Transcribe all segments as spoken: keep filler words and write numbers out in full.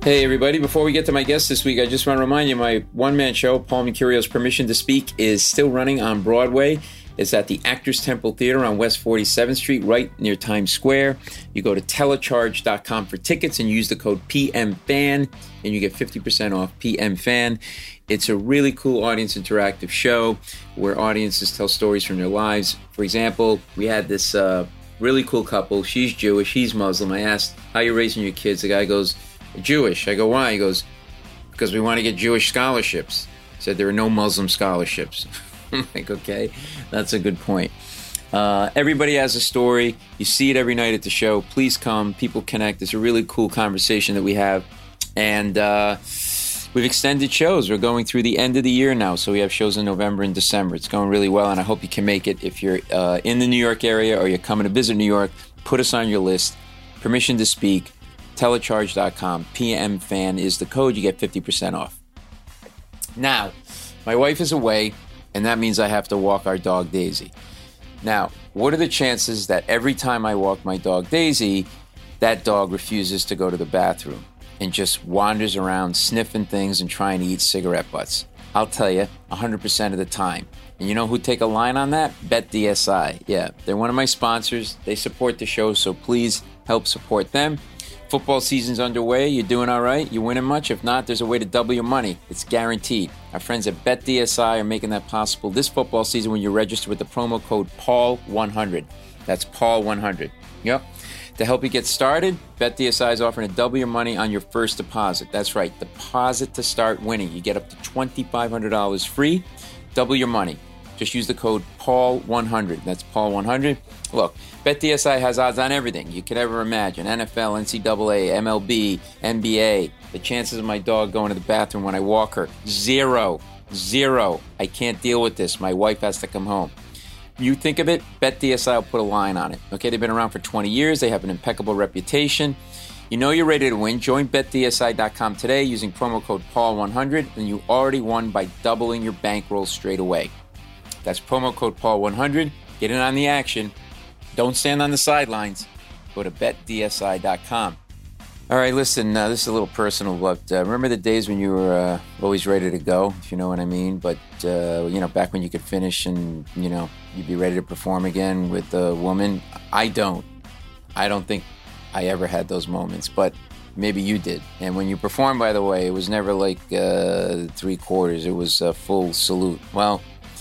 Hey everybody, before we get to my guest this week, I just want to remind you my one-man show, Paul Mercurio's Permission to Speak, is still running on Broadway. It's at the Actors Temple Theater on West forty-seventh Street, right near Times Square. You go to telecharge dot com for tickets and use the code P M fan, and you get fifty percent off P M fan. It's a really cool audience interactive show where audiences tell stories from their lives. For example, we had this uh, really cool couple. She's Jewish, he's Muslim. I asked, how are you raising your kids? The guy goes, Jewish. I go, why? He goes, because we want to get Jewish scholarships. He said there are no Muslim scholarships. I'm like, okay, that's a good point. Uh, everybody has a story. You see it every night at the show. Please come. People connect. It's a really cool conversation that we have. And uh, we've extended shows. We're going through the end of the year now, so we have shows in November and December. It's going really well, and I hope you can make it. If you're uh, in the New York area or you're coming to visit New York, put us on your list. Permission to Speak. telecharge dot com. P M fan is the code. You get fifty percent off. Now, my wife is away, and that means I have to walk our dog Daisy. Now, what are the chances that every time I walk my dog Daisy, that dog refuses to go to the bathroom and just wanders around sniffing things and trying to eat cigarette butts? I'll tell you, one hundred percent of the time. And you know who take a line on that? Bet D S I. Yeah, they're one of my sponsors. They support the show, so please help support them. Football season's underway. You're doing all right? You winning much? If not, there's a way to double your money. It's guaranteed. Our friends at Bet D S I are making that possible this football season when you register with the promo code Paul one hundred. That's Paul one hundred. Yep. To help you get started, Bet D S I is offering to double your money on your first deposit. That's right. Deposit to start winning. You get up to twenty-five hundred dollars free. Double your money. Just use the code Paul one hundred. That's Paul one hundred. Look, Bet D S I has odds on everything you could ever imagine. N F L, N C double A, M L B, N B A. The chances of my dog going to the bathroom when I walk her, zero. Zero. I can't deal with this. My wife has to come home. You think of it, Bet D S I will put a line on it. Okay, they've been around for twenty years. They have an impeccable reputation. You know you're ready to win. Join Bet D S I dot com today using promo code Paul one hundred, and you already won by doubling your bankroll straight away. That's promo code Paul one hundred. Get in on the action. Don't stand on the sidelines. Go to Bet D S I dot com. All right, listen, uh, this is a little personal, but uh, remember the days when you were uh, always ready to go, if you know what I mean? But, uh, you know, back when you could finish and, you know, you'd be ready to perform again with a woman. I don't. I don't think I ever had those moments, but maybe you did. And when you performed, by the way, it was never like uh, three quarters. It was a full salute. Well,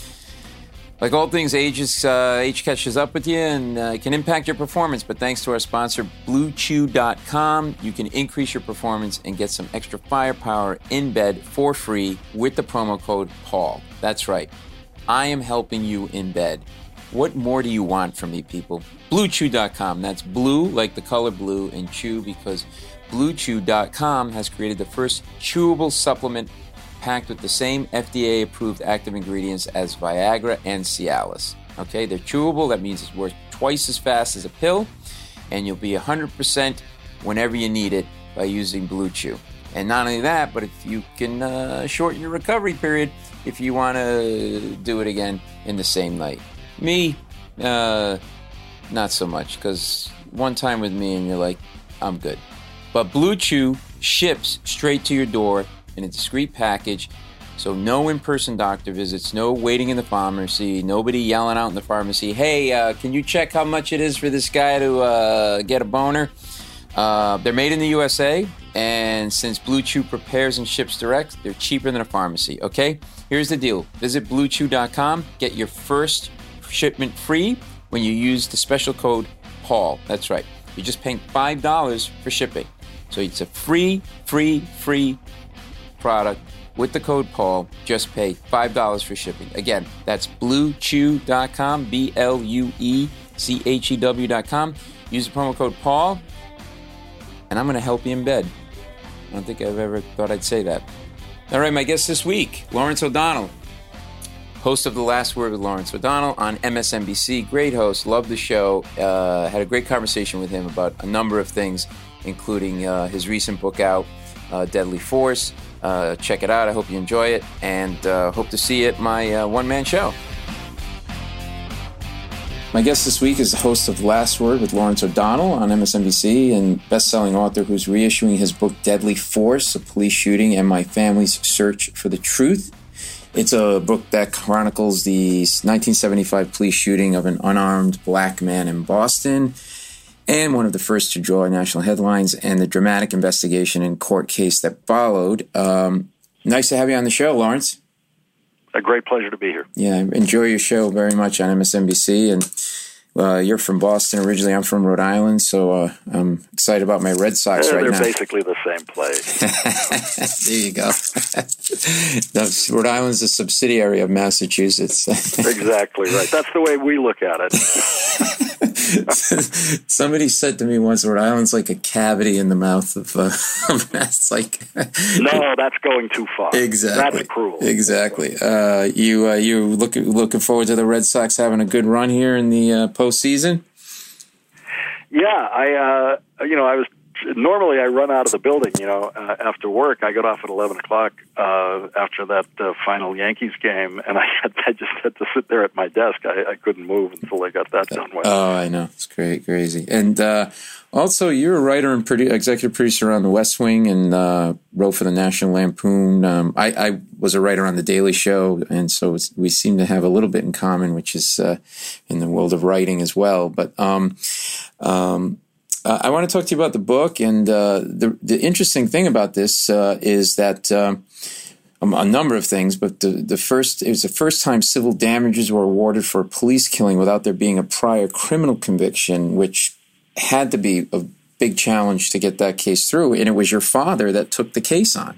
like all things, age, is, uh, age catches up with you and uh, can impact your performance. But thanks to our sponsor, Blue Chew dot com, you can increase your performance and get some extra firepower in bed for free with the promo code Paul. That's right. I am helping you in bed. What more do you want from me, people? Blue Chew dot com. That's blue, like the color blue, and chew because Blue Chew dot com has created the first chewable supplement packed with the same F D A-approved active ingredients as Viagra and Cialis. Okay, they're chewable. That means it's works twice as fast as a pill, and you'll be one hundred percent whenever you need it by using Blue Chew. And not only that, but if you can uh, shorten your recovery period if you want to do it again in the same night. Me, uh, not so much, because one time with me and you're like, I'm good. But Blue Chew ships straight to your door in a discreet package, so no in-person doctor visits, no waiting in the pharmacy, nobody yelling out in the pharmacy, hey, uh, can you check how much it is for this guy to uh, get a boner? Uh, they're made in the U S A, and since Blue Chew prepares and ships direct, they're cheaper than a pharmacy, okay? Here's the deal. Visit Blue Chew dot com, get your first shipment free when you use the special code Paul. That's right. You're just paying five dollars for shipping. So it's a free, free, free product with the code Paul. Just pay five dollars for shipping. Again, that's Blue Chew dot com, B L U E C H E W dot com. Use the promo code Paul, and I'm going to help you in bed. I don't think I've ever thought I'd say that. All right, my guest this week, Lawrence O'Donnell, host of The Last Word with Lawrence O'Donnell on M S N B C. Great host, loved the show. Uh, had a great conversation with him about a number of things, including uh, his recent book out, uh, Deadly Force. Uh, check it out. I hope you enjoy it, and uh, hope to see you at my uh, one-man show. My guest this week is the host of Last Word with Lawrence O'Donnell on M S N B C and best-selling author who's reissuing his book Deadly Force, A Police Shooting and My Family's Search for the Truth. It's a book that chronicles the nineteen seventy-five police shooting of an unarmed black man in Boston, and one of the first to draw national headlines, and the dramatic investigation and court case that followed. Um, nice to have you on the show, Lawrence. A great pleasure to be here. Yeah, I enjoy your show very much on M S N B C, and uh, you're from Boston originally. I'm from Rhode Island, so uh, I'm excited about my Red Sox yeah, right they're now. They're basically the same place. There you go. No, Rhode Island's a subsidiary of Massachusetts. Exactly right. That's the way we look at it. Somebody said to me once, Rhode Island's like a cavity in the mouth of uh, that's like no, that's going too far. Exactly, that's cruel. Exactly. Uh, you uh, you looking looking forward to the Red Sox having a good run here in the uh, postseason? Yeah, I uh, you know I was normally I run out of the building. You know, uh, after work, I got off at eleven o'clock uh, after that uh, final Yankees game, and I had, I just had to sit there at my desk. I, I couldn't move until I got that done with. Oh, I know, it's great, crazy. And uh, also, you're a writer and produ- executive producer on The West Wing, and uh, wrote for the National Lampoon. Um, I, I was a writer on The Daily Show, and so it's, we seem to have a little bit in common, which is uh, in the world of writing as well. But um, um, Uh, I want to talk to you about the book, and uh, the the interesting thing about this uh, is that uh, a number of things. But the the first it was the first time civil damages were awarded for a police killing without there being a prior criminal conviction, which had to be a big challenge to get that case through. And it was your father that took the case on.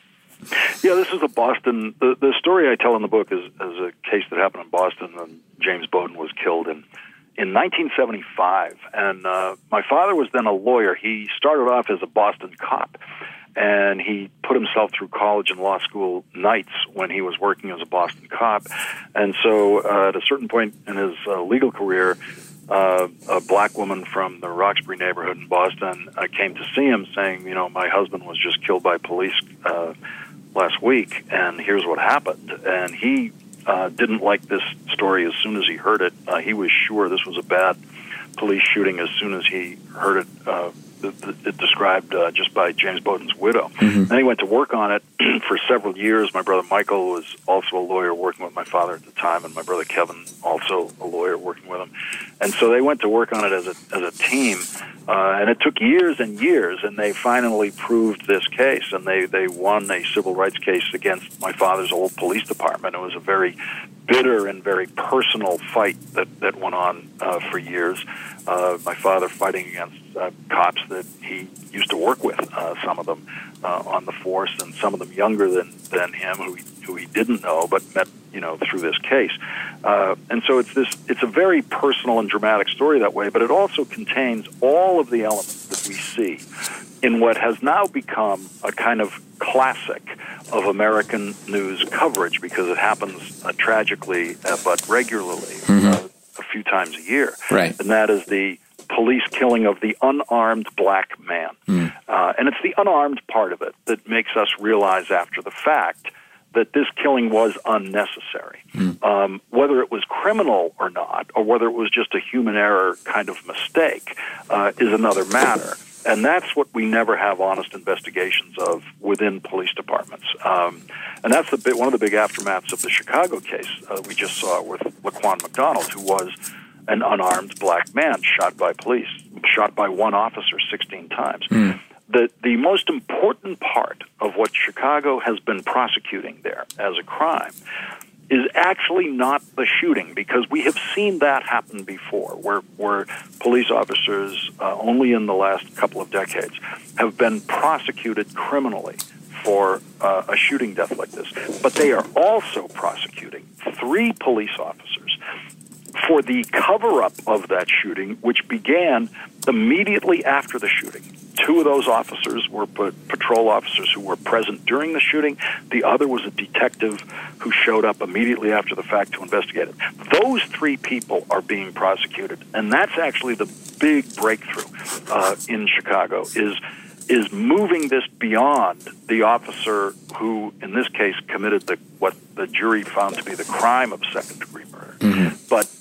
Yeah, this is a Boston. The the story I tell in the book is is a case that happened in Boston, and James Bowden was killed in. in nineteen seventy-five, and uh, my father was then a lawyer. He started off as a Boston cop, and he put himself through college and law school nights when he was working as a Boston cop. And so uh, at a certain point in his uh, legal career, uh, a black woman from the Roxbury neighborhood in Boston uh, came to see him saying, you know, my husband was just killed by police uh, last week, and here's what happened. And he Uh, didn't like this story as soon as he heard it. Uh, he was sure this was a bad police shooting as soon as he heard it, uh, th- th- it described uh, just by James Bowden's widow. Mm-hmm. Then he went to work on it for several years. My brother Michael was also a lawyer working with my father at the time, and my brother Kevin, also a lawyer working with him. And so they went to work on it as a, as a team, uh, and it took years and years, and they finally proved this case, and they, they won a civil rights case against my father's old police department. It was a very bitter and very personal fight that, that went on uh, for years. Uh, my father fighting against uh, cops that he used to work with, uh, some of them uh, on the force, and some of them younger than, than him, who he, who he didn't know, but met, you know, through this case. Uh, and so it's this, it's a very personal and dramatic story that way, but it also contains all of the elements that we see in what has now become a kind of classic of American news coverage, because it happens uh, tragically uh, but regularly, mm-hmm. uh, a few times a year. Right. And that is the police killing of the unarmed black man. Mm. Uh, and it's the unarmed part of it that makes us realize after the fact that this killing was unnecessary. Mm. Um, whether it was criminal or not, or whether it was just a human error kind of mistake, uh, is another matter. And that's what we never have honest investigations of within police departments. Um, and that's the bit, one of the big aftermaths of the Chicago case. Uh, we just saw it with Laquan McDonald, who was an unarmed black man shot by police, shot by one officer sixteen times. Mm. The, the most important part of what Chicago has been prosecuting there as a crime is actually not the shooting, because we have seen that happen before, where where police officers, uh, only in the last couple of decades, have been prosecuted criminally for uh, a shooting death like this. But they are also prosecuting three police officers for the cover-up of that shooting, which began immediately after the shooting. Two of those officers were patrol officers who were present during the shooting. The other was a detective who showed up immediately after the fact to investigate it. Those three people are being prosecuted, and that's actually the big breakthrough uh, in Chicago, is is moving this beyond the officer who, in this case, committed the what the jury found to be the crime of second-degree murder, mm-hmm. but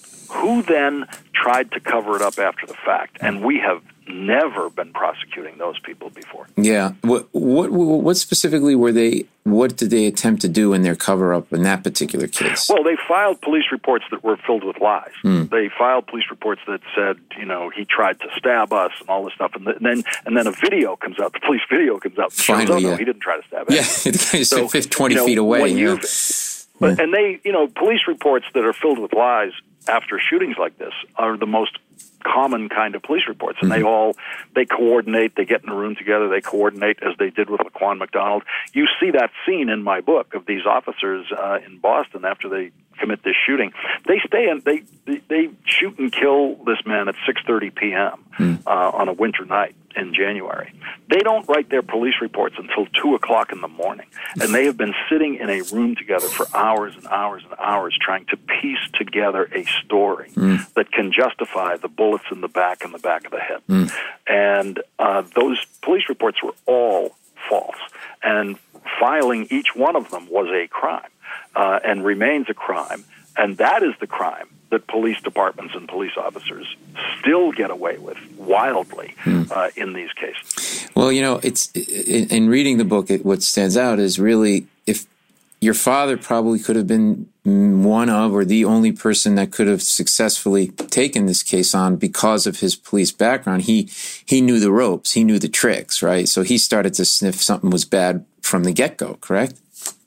who then tried to cover it up after the fact. And we have never been prosecuting those people before. Yeah. What what what specifically were they, what did they attempt to do in their cover-up in that particular case? Well, they filed police reports that were filled with lies. Mm. They filed police reports that said, you know, he tried to stab us and all this stuff. And then and then a video comes out, the police video comes out. And Finally, shows, oh, yeah. no, he didn't try to stab us. Yeah, the guy's so, twenty you know, feet away. Yeah. But, and they, you know, police reports that are filled with lies after shootings like this are the most common kind of police reports, and mm-hmm. they all they coordinate. They get in a room together. They coordinate, as they did with Laquan McDonald. You see that scene in my book of these officers uh, in Boston after they commit this shooting. They stay and they they, they shoot and kill this man at six thirty p.m. Mm. Uh, on a winter night in January. They don't write their police reports until two o'clock in the morning, and they have been sitting in a room together for hours and hours and hours trying to piece together a story mm. that can justify the bullets in the back and the back of the head. Mm. And uh, those police reports were all false, and filing each one of them was a crime uh, and remains a crime, and that is the crime that police departments and police officers still get away with wildly mm. uh, in these cases. Well, you know, it's in, in reading the book, it, what stands out is really if your father probably could have been one of or the only person that could have successfully taken this case on because of his police background. He he knew the ropes. He knew the tricks, right? So he started to sniff something was bad from the get-go, correct?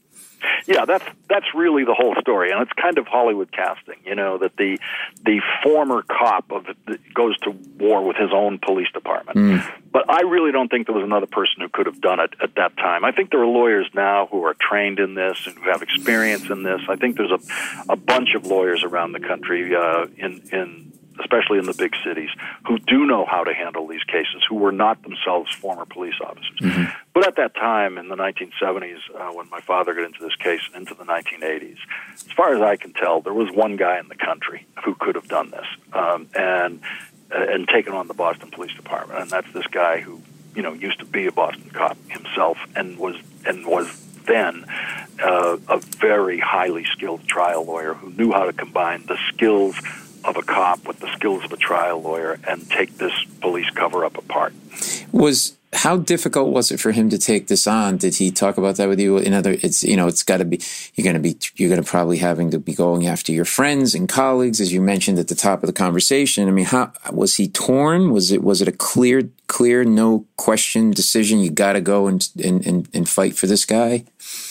Yeah, that's that's really the whole story, and it's kind of Hollywood casting. You know that the the former cop of the, goes to war with his own police department. Mm. But I really don't think there was another person who could have done it at that time. I think there are lawyers now who are trained in this and who have experience in this. I think there's a a bunch of lawyers around the country uh, in in. especially in the big cities, who do know how to handle these cases, who were not themselves former police officers. Mm-hmm. But at that time, in the nineteen seventies, uh, when my father got into this case and into the nineteen eighties, as far as I can tell, there was one guy in the country who could have done this um, and uh, and taken on the Boston Police Department, and that's this guy who, you know, used to be a Boston cop himself and was and was then uh, a very highly skilled trial lawyer who knew how to combine the skills of a cop with the skills of a trial lawyer and take this police cover-up apart. Was how difficult was it for him to take this on? Did he talk about that with you? In other, it's you know, it's got to be you're going to be you're going to probably having to be going after your friends and colleagues, as you mentioned at the top of the conversation. I mean, how was he torn? Was it was it a clear, clear, no question decision? You got to go and, and and and fight for this guy.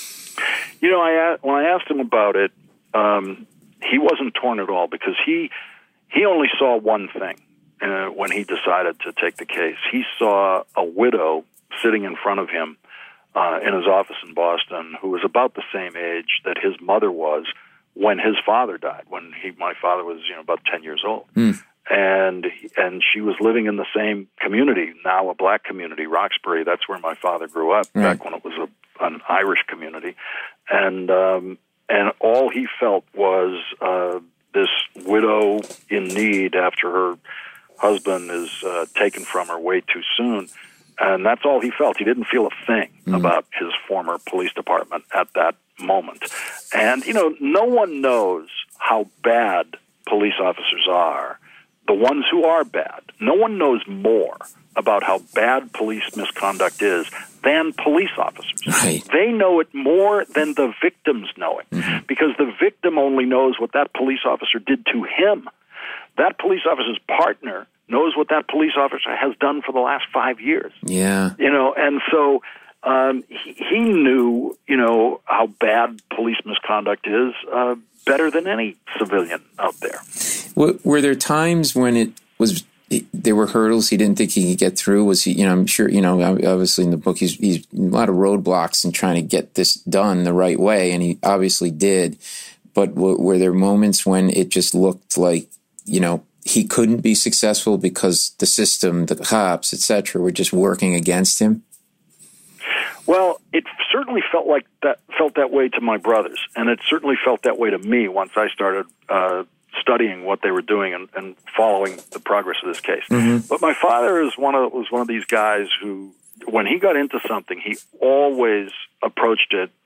You know, I when I asked him about it. Um, He wasn't torn at all because he he only saw one thing uh, when he decided to take the case. He saw a widow sitting in front of him uh, in his office in Boston who was about the same age that his mother was when his father died, when he my father was you know about ten years old. Mm. And and she was living in the same community, now a black community, Roxbury. That's where my father grew up, right. Back when it was a, an Irish community. And um And all he felt was uh, this widow in need after her husband is uh, taken from her way too soon. And that's all he felt. He didn't feel a thing mm. about his former police department at that moment. And, you know, no one knows how bad police officers are, the ones who are bad. No one knows more about how bad police misconduct is than police officers. Right. They know it more than the victims know it, mm-hmm. because the victim only knows what that police officer did to him. That police officer's partner knows what that police officer has done for the last five years. Yeah. You know, and so um, he, he knew, you know, how bad police misconduct is uh, better than any civilian out there. Were there times when it was... there were hurdles he didn't think he could get through? Was he, you know, I'm sure, you know, obviously in the book, he's, he's a lot of roadblocks in trying to get this done the right way, and he obviously did. But w- were there moments when it just looked like, you know, he couldn't be successful because the system, the cops, et cetera, were just working against him? Well, it certainly felt like that, felt that way to my brothers, and it certainly felt that way to me once I started uh studying what they were doing and, and following the progress of this case. Mm-hmm. But my father is one of was one of these guys who, when he got into something, he always approached it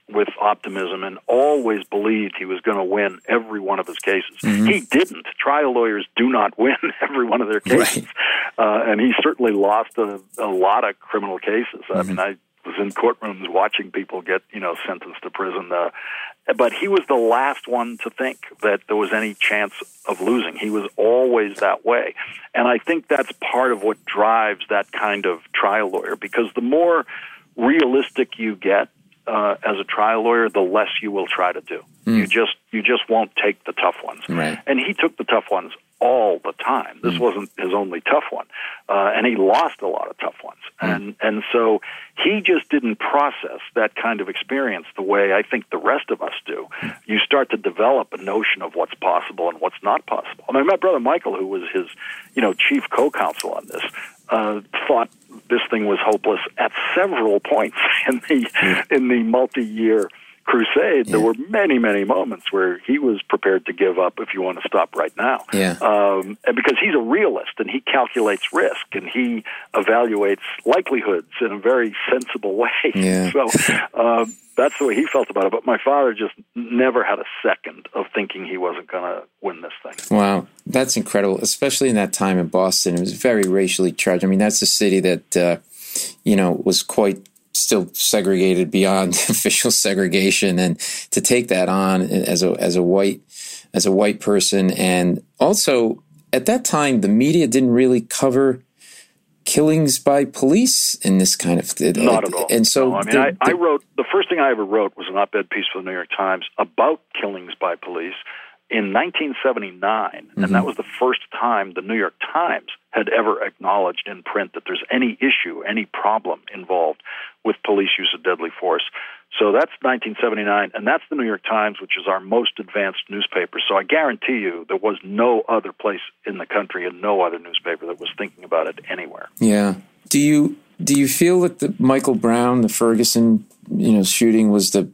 with optimism and always believed he was going to win every one of his cases. Mm-hmm. He didn't. Trial lawyers do not win every one of their cases. Right. Uh, and he certainly lost a, a lot of criminal cases. Mm-hmm. I mean, I was in courtrooms watching people get, you know, sentenced to prison. Uh, but he was the last one to think that there was any chance of losing. He was always that way. And I think that's part of what drives that kind of trial lawyer, because the more realistic you get uh, as a trial lawyer, the less you will try to do. Mm. You just you just won't take the tough ones. Right. And he took the tough ones all the time. This mm. wasn't his only tough one. Uh, and he lost a lot of tough ones. Mm. And and so he just didn't process that kind of experience the way I think the rest of us do. Mm. You start to develop a notion of what's possible and what's not possible. I mean, my brother Michael, who was his, you know, chief co-counsel on this, uh, thought this thing was hopeless at several points in the mm. in the multi-year crusade. Yeah. There were many, many moments where he was prepared to give up if you want to stop right now. Yeah. Um, and because he's a realist and he calculates risk and he evaluates likelihoods in a very sensible way. Yeah. So um, that's the way he felt about it. But my father just never had a second of thinking he wasn't going to win this thing. Wow. That's incredible, especially in that time in Boston. It was very racially charged. I mean, that's a city that, uh, you know, was quite still segregated beyond official segregation, and to take that on as a as a white as a white person, and also at that time the media didn't really cover killings by police in this kind of thing. Not at all. And so, no, I mean, the, I, the, I wrote the first thing I ever wrote was an op-ed piece for the New York Times about killings by police in nineteen seventy-nine, mm-hmm. and that was the first time the New York Times had ever acknowledged in print that there's any issue, any problem involved with police use of deadly force. So that's nineteen seventy-nine, and that's the New York Times, which is our most advanced newspaper. So I guarantee you there was no other place in the country and no other newspaper that was thinking about it anywhere. Yeah. Do you do you feel that the Michael Brown, the Ferguson, you know, shooting was the...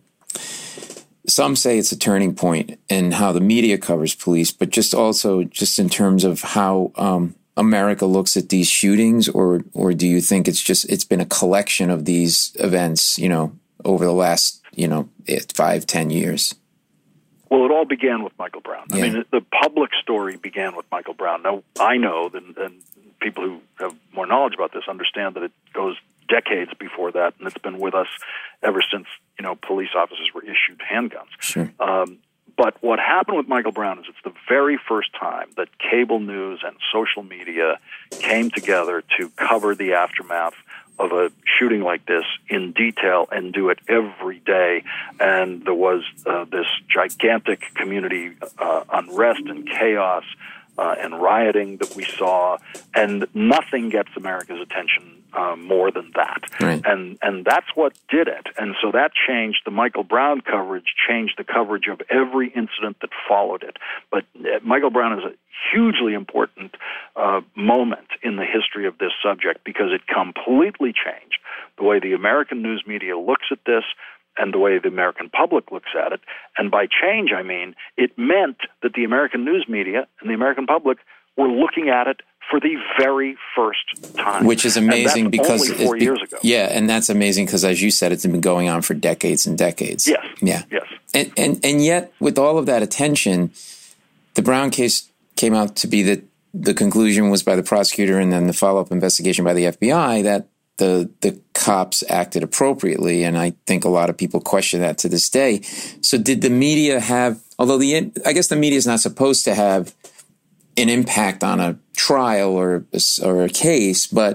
Some say it's a turning point in how the media covers police, but just also just in terms of how um, America looks at these shootings, or or do you think it's just it's been a collection of these events, you know, over the last, you know, five, ten years? Well, it all began with Michael Brown. Yeah. I mean, the public story began with Michael Brown. Now, I know that, and people who have more knowledge about this understand that it goes decades before that, and it's been with us ever since, you know, police officers were issued handguns. Sure. Um, but what happened with Michael Brown is it's the very first time that cable news and social media came together to cover the aftermath of a shooting like this in detail and do it every day. And there was uh, this gigantic community uh, unrest and chaos uh, and rioting that we saw, and nothing gets America's attention Uh, more than that. Right. And and that's what did it. And so that changed the Michael Brown coverage, changed the coverage of every incident that followed it. But uh, Michael Brown is a hugely important uh, moment in the history of this subject, because it completely changed the way the American news media looks at this and the way the American public looks at it. And by change, I mean, it meant that the American news media and the American public were looking at it for the very first time. Which is amazing, and that's because only four it, years ago. Yeah, and that's amazing because, as you said, it's been going on for decades and decades. Yes. Yeah. Yes. And and and yet, with all of that attention, the Brown case came out to be that the conclusion was by the prosecutor, and then the follow-up investigation by the F B I, that the the cops acted appropriately. And I think a lot of people question that to this day. So did the media have, although the I guess the media is not supposed to have an impact on a trial or or a case, but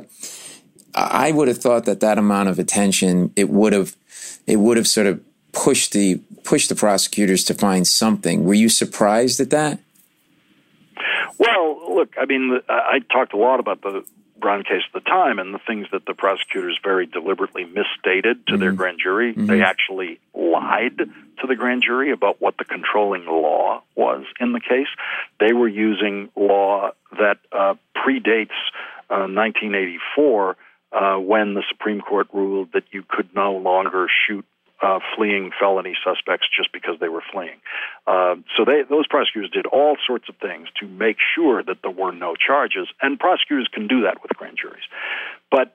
I would have thought that that amount of attention, it would have it would have sort of pushed the pushed the prosecutors to find something. Were you surprised at that? Well, look, I mean, I talked a lot about the Brown case at the time and the things that the prosecutors very deliberately misstated to mm-hmm. their grand jury. Mm-hmm. They actually lied to the grand jury about what the controlling law was in the case. They were using law that uh, predates uh, nineteen eighty-four, uh, when the Supreme Court ruled that you could no longer shoot uh, fleeing felony suspects just because they were fleeing. Uh, so they, those prosecutors did all sorts of things to make sure that there were no charges, and prosecutors can do that with grand juries. But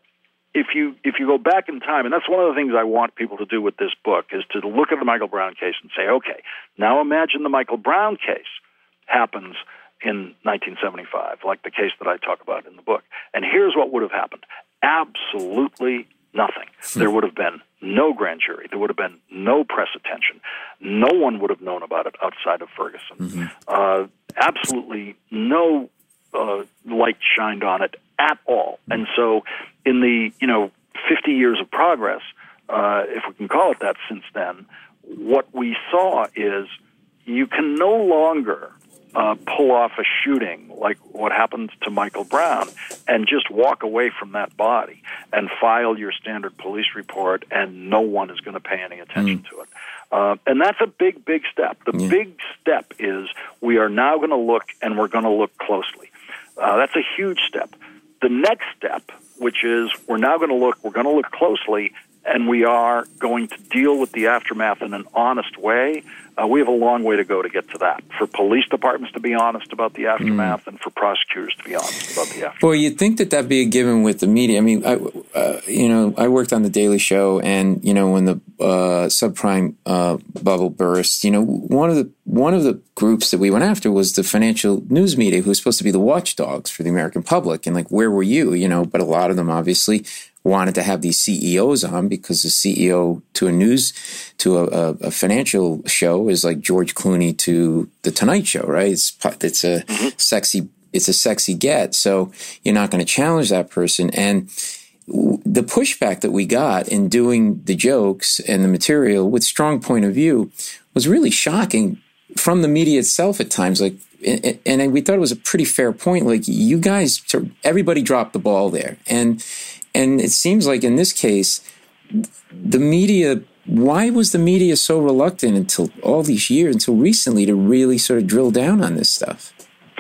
if you if you go back in time, and that's one of the things I want people to do with this book, is to look at the Michael Brown case and say, okay, now imagine the Michael Brown case happens in nineteen seventy-five, like the case that I talk about in the book. And here's what would have happened. Absolutely nothing. There would have been no grand jury. There would have been no press attention. No one would have known about it outside of Ferguson. Mm-hmm. Uh, absolutely no uh, light shined on it at all. And so in the, you know, fifty years of progress, uh, if we can call it that since then, what we saw is you can no longer uh, pull off a shooting like what happened to Michael Brown and just walk away from that body and file your standard police report, and no one is going to pay any attention mm. to it. Uh, and that's a big, big step. The yeah. big step is we are now going to look, and we're going to look closely. Uh, that's a huge step. The next step, which is we're now going to look, we're going to look closely, and we are going to deal with the aftermath in an honest way. Uh, we have a long way to go to get to that. For police departments to be honest about the aftermath, mm. and for prosecutors to be honest about the aftermath. Well, you'd think that that'd be a given with the media. I mean, I, uh, you know, I worked on The Daily Show, and you know, when the uh, subprime uh, bubble burst, you know, one of the one of the groups that we went after was the financial news media, who was supposed to be the watchdogs for the American public, and like, where were you? You know, but a lot of them obviously wanted to have these C E Os on, because the C E O to a news, to a, a, a financial show is like George Clooney to the Tonight Show, right? It's it's a mm-hmm. sexy it's a sexy get, so you're not going to challenge that person. And the pushback that we got in doing the jokes and the material with strong point of view was really shocking from the media itself at times. Like, and, and we thought it was a pretty fair point. Like, you guys, everybody dropped the ball there, and. And it seems like in this case, the media, why was the media so reluctant until all these years, until recently, to really sort of drill down on this stuff?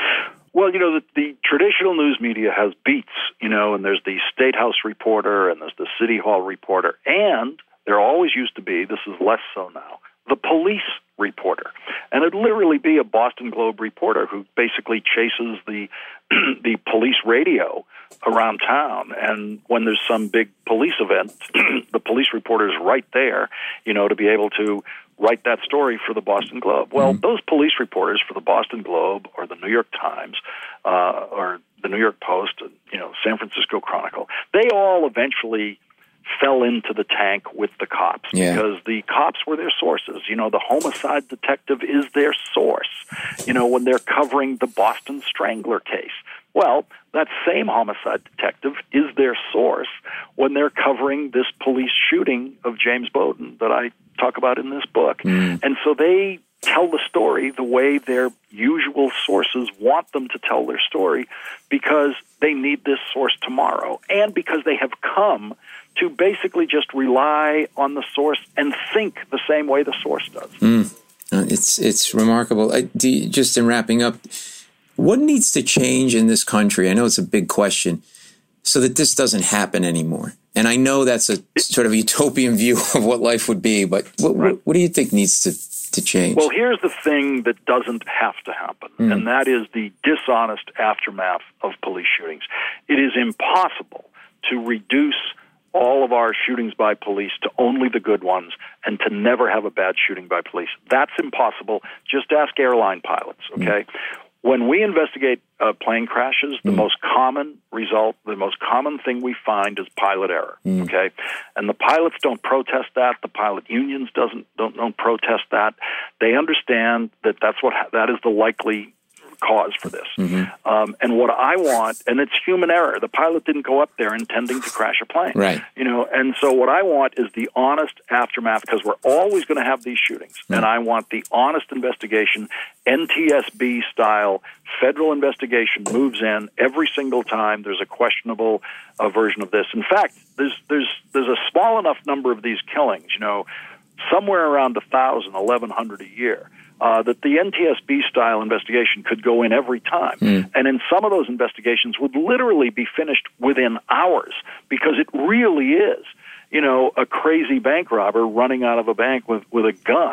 Well, you know, the, the traditional news media has beats, you know, and there's the State House reporter and there's the City Hall reporter. And there always used to be, this is less so now, the police reporter. And it'd literally be a Boston Globe reporter who basically chases the the police radio around town. And when there's some big police event, the police reporter is right there, you know, to be able to write that story for the Boston Globe. Well, mm-hmm. those police reporters for the Boston Globe or the New York Times uh, or the New York Post, you know, San Francisco Chronicle, they all eventually fell into the tank with the cops yeah. because the cops were their sources. You know, the homicide detective is their source, you know, when they're covering the Boston Strangler case. Well, that same homicide detective is their source when they're covering this police shooting of James Bowden that I talk about in this book. Mm. And so they tell the story the way their usual sources want them to tell their story, because they need this source tomorrow, and because they have come to basically just rely on the source and think the same way the source does. Mm. Uh, it's it's remarkable. I, do you, just in wrapping up, what needs to change in this country? I know it's a big question, so that this doesn't happen anymore. And I know that's a sort of utopian view of what life would be, but what, right. what, what do you think needs to, to change? Well, here's the thing that doesn't have to happen, mm. and that is the dishonest aftermath of police shootings. It is impossible to reduce all of our shootings by police to only the good ones and to never have a bad shooting by police. That's impossible. Just ask airline pilots, okay? Mm. When we investigate uh, plane crashes, the mm. most common result, the most common thing we find is pilot error, mm. okay? And the pilots don't protest that. The pilot unions doesn't don't, don't protest that. They understand that that's what ha- that is the likely cause for this. Mm-hmm. Um, and what I want, and it's human error. The pilot didn't go up there intending to crash a plane. Right. You know, and so what I want is the honest aftermath, because we're always going to have these shootings. Mm-hmm. And I want the honest investigation, N T S B style, federal investigation moves in every single time there's a questionable uh, version of this. In fact, there's there's there's a small enough number of these killings, you know, somewhere around one thousand, eleven hundred a year. Uh, that the N T S B-style investigation could go in every time. Mm. And in some of those investigations would literally be finished within hours, because it really is, you know, a crazy bank robber running out of a bank with, with a gun,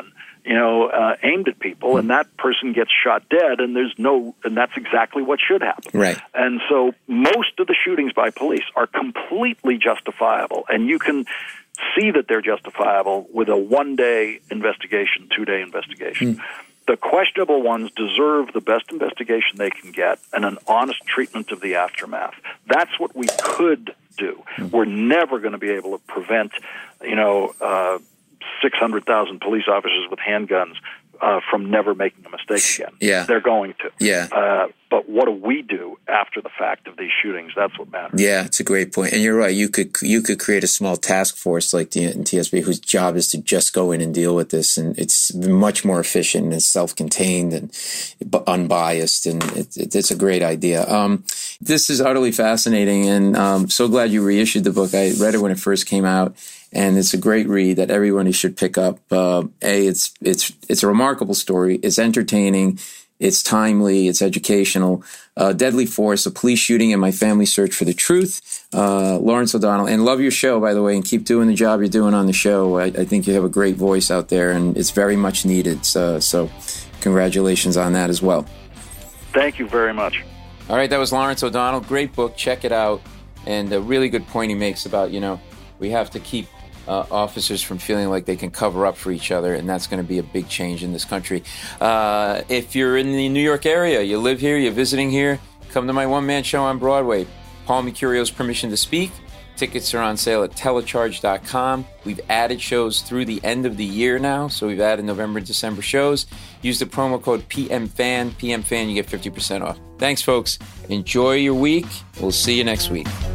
you know, uh, aimed at people, and that person gets shot dead, and there's no, and that's exactly what should happen. Right. And so most of the shootings by police are completely justifiable, and you can see that they're justifiable with a one-day investigation, two-day investigation. Mm. The questionable ones deserve the best investigation they can get and an honest treatment of the aftermath. That's what we could do. Mm. We're never going to be able to prevent, you know, uh, six hundred thousand police officers with handguns uh, from never making a mistake again. Yeah. They're going to. Yeah. Uh, but what do we do after the fact of these shootings? That's what matters. Yeah, it's a great point. And you're right. You could you could create a small task force like the T S B whose job is to just go in and deal with this. And it's much more efficient and self-contained and unbiased. And it, it, it's a great idea. Um, this is utterly fascinating. And I'm so glad you reissued the book. I read it when it first came out. And it's a great read that everybody should pick up. Uh, a, it's it's it's a remarkable story. It's entertaining. It's timely. It's educational. Uh, Deadly Force: A Police Shooting and My Family Search for the Truth. Uh, Lawrence O'Donnell. And love your show, by the way, and keep doing the job you're doing on the show. I, I think you have a great voice out there, and it's very much needed. So, so congratulations on that as well. Thank you very much. All right, that was Lawrence O'Donnell. Great book. Check it out. And a really good point he makes about, you know, we have to keep Uh, officers from feeling like they can cover up for each other, and that's going to be a big change in this country. Uh, if you're in the New York area, you live here, you're visiting here, come to my one-man show on Broadway, Paul Mercurio's Permission to Speak. Tickets are on sale at telecharge dot com. We've added shows through the end of the year now, so we've added November and December shows. Use the promo code P M Fan, P M Fan, you get fifty percent off. Thanks, folks. Enjoy your week. We'll see you next week.